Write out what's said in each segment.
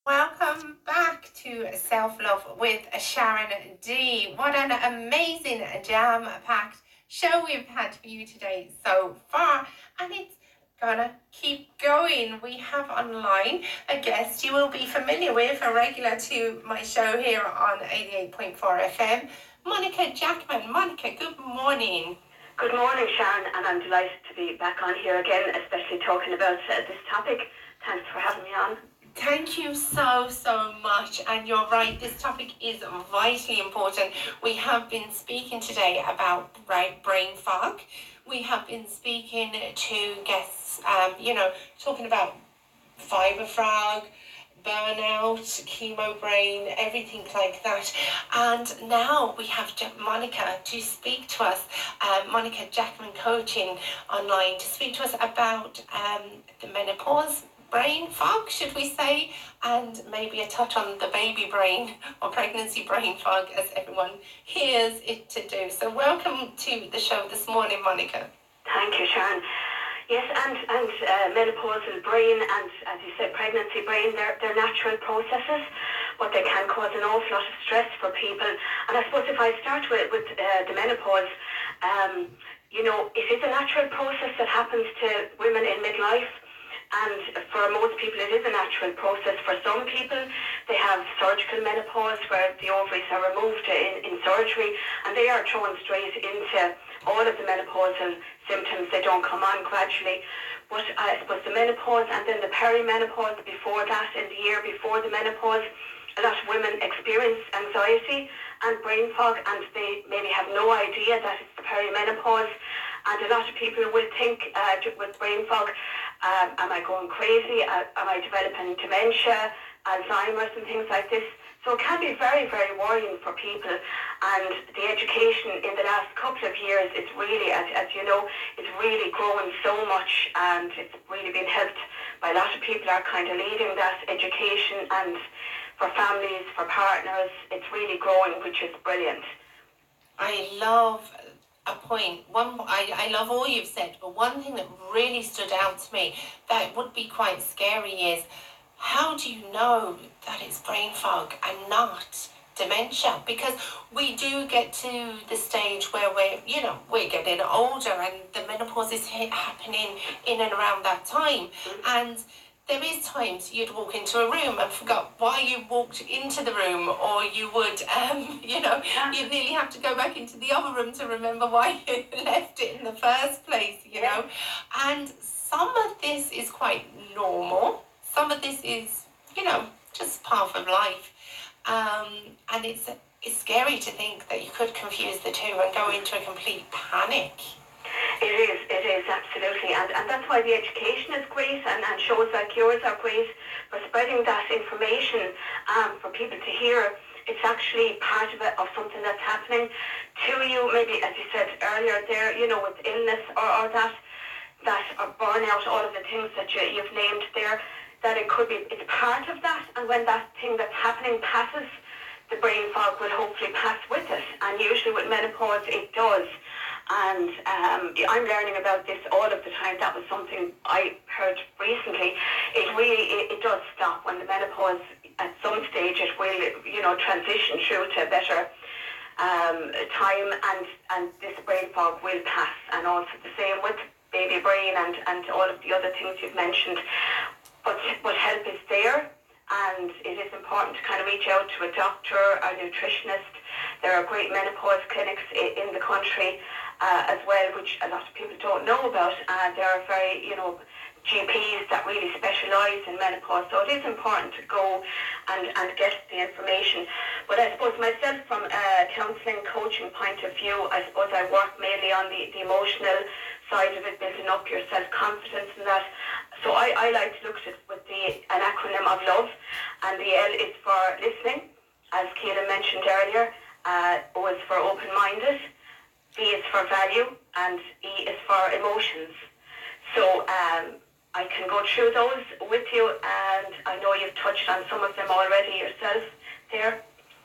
Welcome back to Self Love with Sharon D. What an amazing jam-packed show we've had for you today so far, and it's gonna keep going. We have online a guest you will be familiar with, a regular to my show here on 88.4 FM, Monica Jackman. Monica, good morning. Good morning, Sharon, and I'm delighted to be back on here again, especially talking about this topic. Thanks for having me on. Thank you so much. And you're right, this topic is vitally important. We have been speaking today about brain fog. We have been speaking to guests, talking about fiber frog, burnout, chemo brain, everything like that. And now we have Monica to speak to us, Monica Jackman Coaching online, to speak to us about the menopause brain fog, should we say, and maybe a touch on the baby brain or pregnancy brain fog, as everyone hears it to do. So welcome to the show this morning, Monica. Thank you, Sharon. Yes, and menopausal brain and, as you said, pregnancy brain, they're natural processes, but they can cause an awful lot of stress for people. And I suppose if I start with the menopause, it is a natural process that happens to women in midlife. And for most people, it is a natural process. For some people, they have surgical menopause where the ovaries are removed in surgery, and they are thrown straight into all of the menopausal symptoms. They don't come on gradually. But I suppose the menopause and then the perimenopause before that, in the year before the menopause, a lot of women experience anxiety and brain fog, and they maybe have no idea that it's the perimenopause. And a lot of people will think with brain fog, am I going crazy? Am I developing dementia, Alzheimer's and things like this? So it can be very, very worrying for people. And the education in the last couple of years, it's really, as you know, it's really growing so much, and it's really been helped by a lot of people are kind of leading that education, and for families, for partners, it's really growing, which is brilliant. I love a point. I love all you've said, but one thing that really stood out to me that would be quite scary is, how do you know that it's brain fog and not dementia? Because we do get to the stage where we're getting older, and the menopause is happening in and around that time. And there is times you'd walk into a room and forgot why you walked into the room, or you would, you'd nearly have to go back into the other room to remember why you left it in the first place, know. And some of this is quite normal. Some of this is, just part of life. And it's scary to think that you could confuse the two and go into a complete panic. It is, absolutely. And that's why the education is great, and shows like yours are great for spreading that information for people to hear. It's actually part of something that's happening to you, maybe, as you said earlier there, with illness or that or burnout, all of the things that you've named there, that it's part of that. And when that thing that's happening passes, the brain fog will hopefully pass with it. And usually with menopause, it does. And I'm learning about this all of the time. That was something I heard recently. It does stop when the menopause, at some stage, it will, transition through to a better time, and this brain fog will pass. And also the same with baby brain and all of the other things you've mentioned. But help is there, and it is important to kind of reach out to a doctor, a nutritionist. There are great menopause clinics in the country as well, which a lot of people don't know about. There are very, GPs that really specialise in menopause. So it is important to go and get the information. But I suppose myself, from a counselling, coaching point of view, I suppose I work mainly on the emotional side of it, building up your self-confidence and that. So I like to look at it with an acronym of LOVE, and the L is for listening, as Keelan mentioned earlier. O is for open-minded, V is for value, and E is for emotions. So I can go through those with you, and I know you've touched on some of them already yourself there.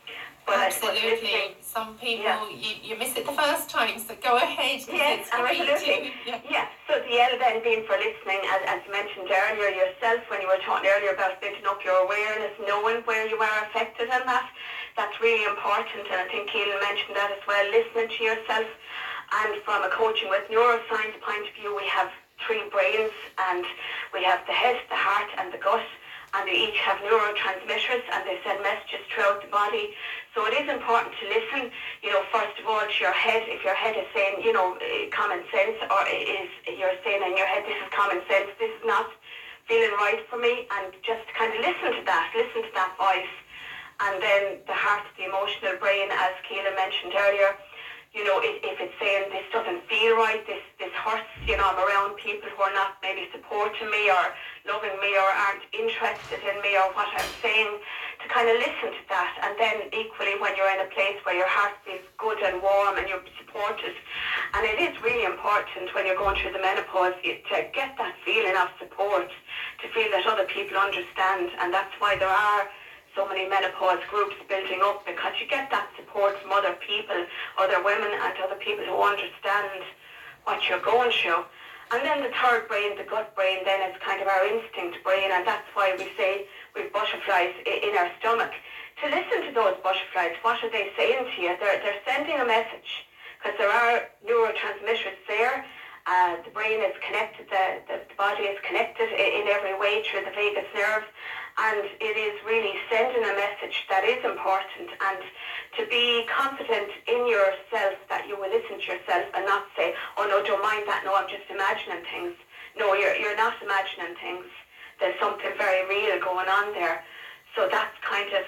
But absolutely. Some people, you miss it the first time, so go ahead, because yes, it's great. absolutely. Yeah. So the L then being for listening, as you mentioned earlier yourself when you were talking earlier about building up your awareness, knowing where you are affected and that's really important. And I think Keelan mentioned that as well, listening to yourself. And from a coaching with neuroscience point of view, we have three brains, and we have the head, the heart and the gut. And they each have neurotransmitters and they send messages throughout the body. So it is important to listen, first of all to your head. If your head is saying, common sense, or you're saying in your head, this is common sense, this is not feeling right for me, and just kind of listen to that voice. And then the heart, the emotional brain, as Keelan mentioned earlier, if it's saying this doesn't feel right, this hurts, I'm around people who are not maybe supporting me or loving me or aren't interested in me or what I'm saying, to kind of listen to that. And then equally when you're in a place where your heart feels good and warm and you're supported. And it is really important when you're going through the menopause to get that feeling of support, to feel that other people understand. And that's why there are so many menopause groups building up, because you get that support from other people, other women and other people who understand what you're going through. And then the third brain, the gut brain, then is kind of our instinct brain, and that's why we say we've butterflies in our stomach. To listen to those butterflies, what are they saying to you? They're sending a message, because there are neurotransmitters there. The brain is connected, the body is connected in every way through the vagus nerve, and it is really sending a message that is important. And to be confident in yourself, that you will listen to yourself and not say, oh no, don't mind that, no, I'm just imagining things. No, you're not imagining things. There's something very real going on there. So that's kind of,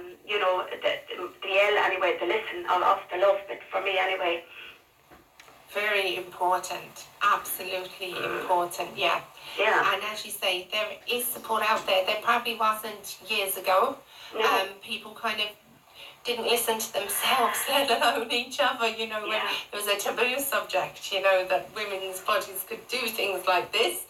the L anyway, the listen of the love bit for me anyway. Very important, absolutely important, yeah. And as you say, there is support out there. There probably wasn't years ago. No. People kind of didn't listen to themselves, let alone each other, when there was a taboo subject, that women's bodies could do things like this.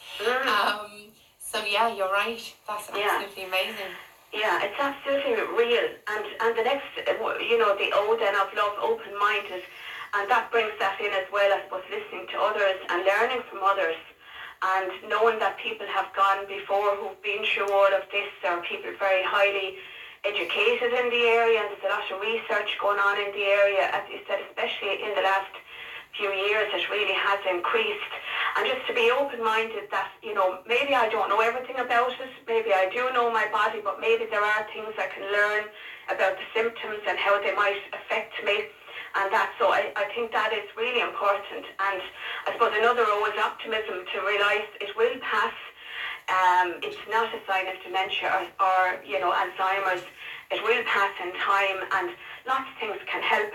So yeah, you're right. That's absolutely amazing. Yeah, it's absolutely real. And the next, the O then of love, open-minded. And that brings that in as well, I suppose, listening to others and learning from others, and knowing that people have gone before who've been through all of this, or people very highly educated in the area, and there's a lot of research going on in the area, as you said, especially in the last few years, it really has increased. And just to be open-minded that, maybe I don't know everything about it, maybe I do know my body, but maybe there are things I can learn about the symptoms and how they might affect me. And so I think that is really important. And I suppose another O is optimism, to realise it will pass. It's not a sign of dementia or Alzheimer's. It will pass in time, and lots of things can help,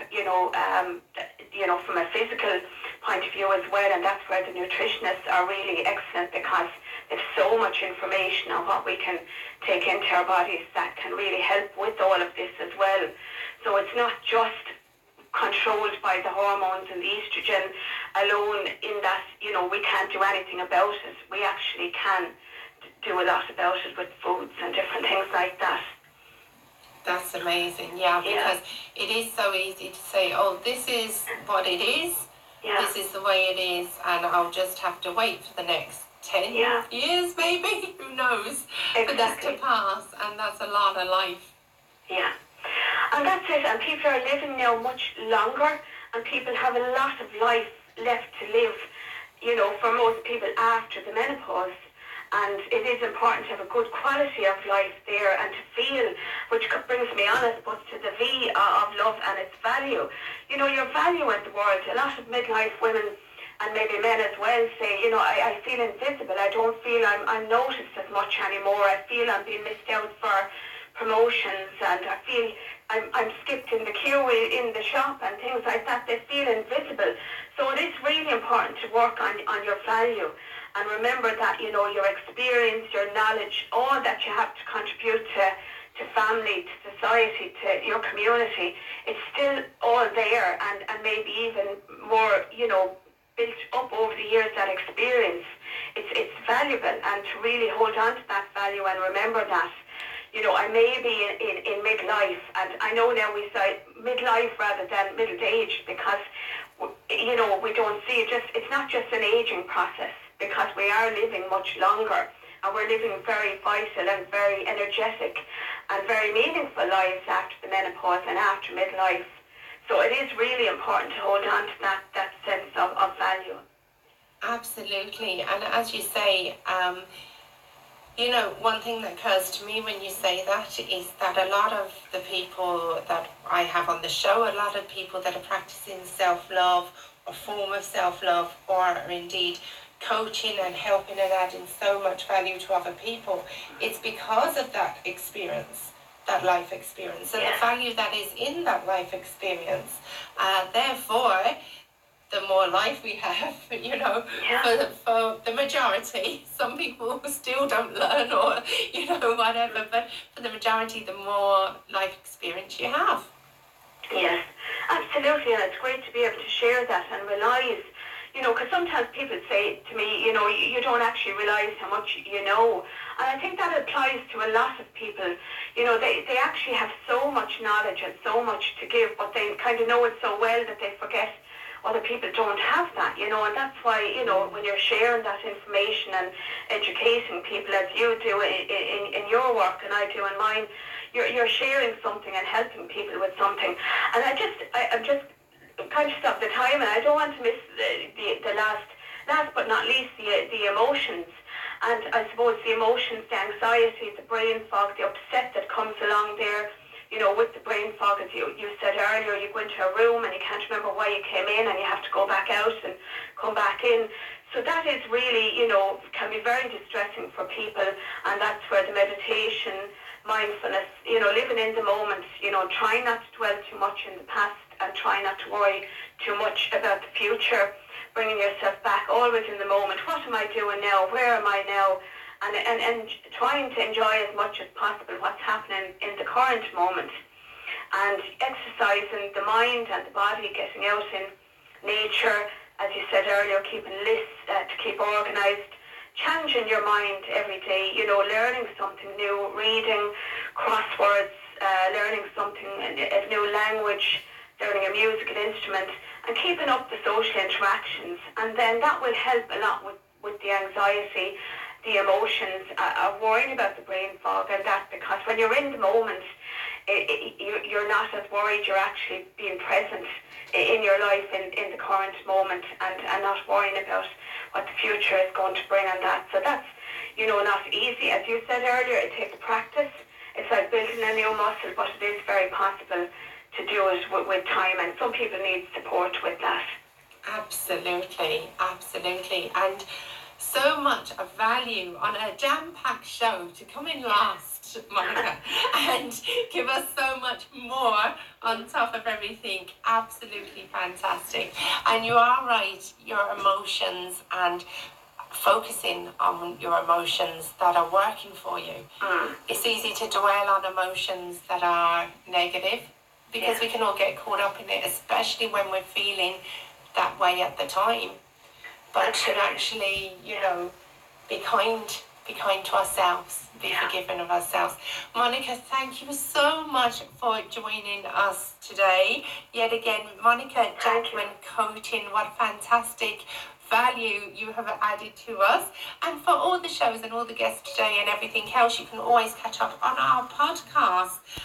from a physical point of view as well. And that's where the nutritionists are really excellent, because there's so much information on what we can take into our bodies that can really help with all of this as well. So it's not just controlled by the hormones and the estrogen alone, in that, we can't do anything about it. We actually can do a lot about it with foods and different things like that. That's amazing, because it is so easy to say, oh, this is what it is, this is the way it is, and I'll just have to wait for the next 10 years maybe, who knows, for this to pass, and that's a lot of life. Yeah. And that's it, and people are living now much longer, and people have a lot of life left to live, for most people after the menopause. And it is important to have a good quality of life there, and to feel, which brings me on, I suppose, to the V of love and its value. Your value in the world. A lot of midlife women, and maybe men as well, say, I feel invisible. I don't feel I'm noticed as much anymore. I feel I'm being missed out for promotions, and I feel I'm skipped in the queue in the shop and things like that. They feel invisible. So it is really important to work on your value, and remember that, your experience, your knowledge, all that you have to contribute to family, to society, to your community, it's still all there, and maybe even more, built up over the years, that experience. It's valuable, and to really hold on to that value and remember that. I may be in midlife, and I know now we say midlife rather than middle age because, we don't see it. It's not just an aging process because we are living much longer and we're living very vital and very energetic and very meaningful lives after the menopause and after midlife. So it is really important to hold on to that sense of value. Absolutely. And as you say, one thing that occurs to me when you say that is that a lot of the people that I have on the show, a lot of people that are practicing self-love, a form of self-love, or are indeed coaching and helping and adding so much value to other people, it's because of that experience, that life experience, and the value that is in that life experience. Therefore, the more life we have, for the majority. Some people still don't learn or, whatever, but for the majority, the more life experience you have. Yes, absolutely, and it's great to be able to share that and realise, because sometimes people say to me, you don't actually realise how much you know. And I think that applies to a lot of people. They actually have so much knowledge and so much to give, but they kind of know it so well that they forget other people don't have that, and that's why, when you're sharing that information and educating people as you do in your work and I do in mine, you're sharing something and helping people with something. And I'm just conscious of the time, and I don't want to miss the last but not least, the emotions. And I suppose the emotions, the anxiety, the brain fog, the upset that comes along there, with the brain fog, as you said earlier, you go into a room and you can't remember why you came in and you have to go back out and come back in. So that is really, can be very distressing for people, and that's where the meditation, mindfulness, living in the moment, trying not to dwell too much in the past and trying not to worry too much about the future, bringing yourself back always in the moment. What am I doing now? Where am I now? And trying to enjoy as much as possible what's happening in the current moment, and exercising the mind and the body, getting out in nature, as you said earlier, keeping lists to keep organised, challenging your mind every day, learning something new, reading crosswords, learning something, a new language, learning a musical instrument, and keeping up the social interactions. And then that will help a lot with the anxiety, the emotions, worrying about the brain fog and that, because when you're in the moment, you're not as worried, you're actually being present in your life in the current moment and not worrying about what the future is going to bring and that. So that's, not easy. As you said earlier, it takes practice. It's like building a new muscle, but it is very possible to do it with time, and some people need support with that. Absolutely, absolutely. And so much of value on a jam-packed show to come in last, Monica, and give us so much more on top of everything. Absolutely fantastic. And you are right, your emotions and focusing on your emotions that are working for you. It's easy to dwell on emotions that are negative because we can all get caught up in it, especially when we're feeling that way at the time. But to actually, be kind to ourselves, be forgiving of ourselves. Monica, thank you so much for joining us today. Yet again, Monica Jackman Coaching, what fantastic value you have added to us. And for all the shows and all the guests today and everything else, you can always catch up on our podcast.